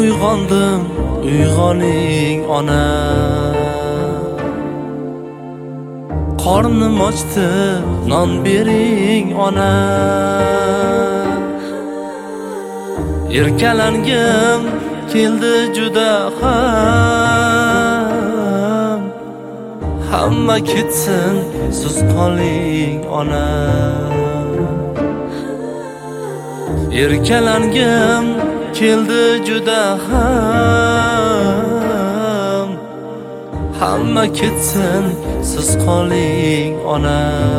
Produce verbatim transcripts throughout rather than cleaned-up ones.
uyg'ondim, uyg'oning ona. Qornim ochdi, non bering ona. Erkalangim keldi juda ham. Hamma ketsin, siz qoling ona. Erkalangim keldi juda ham. Hamma ketsin, siz qoling ona.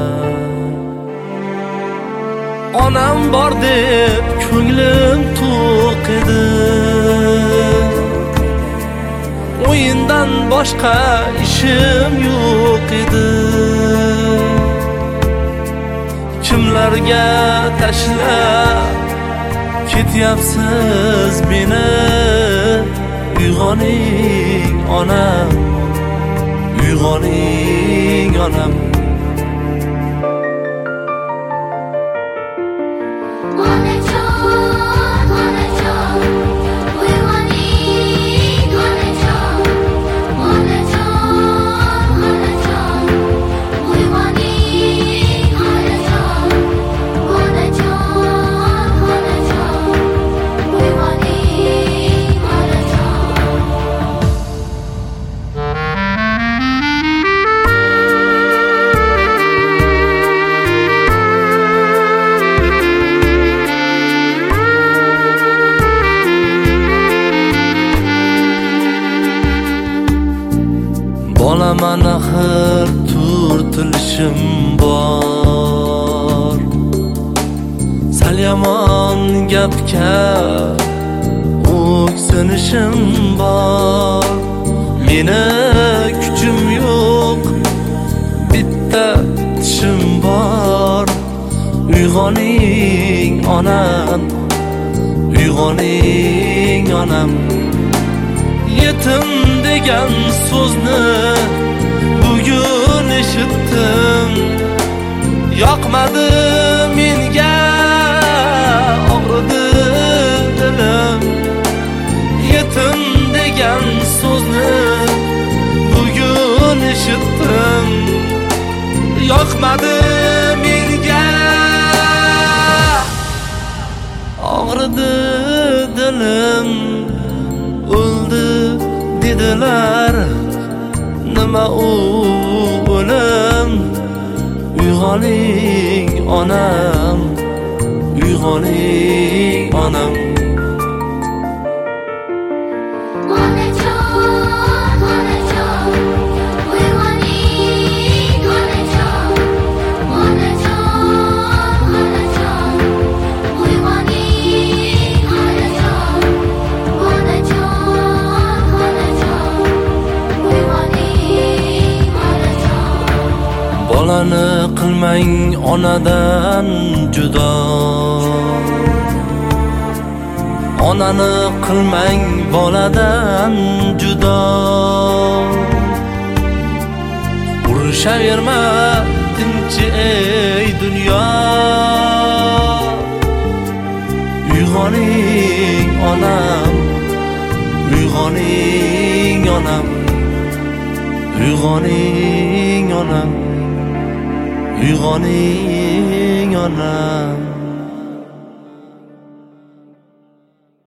Onam bor deb ko'nglim to'q edi. O'yindan boshqa ishim yo'q edi. Kimlarga tashlab ketyapsiz meni? Uyg'oning onam, uyg'oning onam. Bolaman axir turtilishim bor. Sal yomon gapga o'ksinishim bor. Meni kuchim yo'q, bitta tishim bor. Uyg'oning onam, uyg'oning onam. Yetim degan so'zni bugun eshitdim. Yoqmadi menga, og'ridi dilim. Yetim degan so'zni bugun eshitdim. Yoqmadi menga, og'ridi dilim. O'ldi dedilar, nima u o'lim? Uyg'oning onam, uyg'oning onam. Bolani qilmang onadan judo. Onani qilmang boladan judo. Urushaverma tinch ey dunyo. Uyg'oning onam, uyg'oning onam. Uyg'oning onam, uyg'oning onam.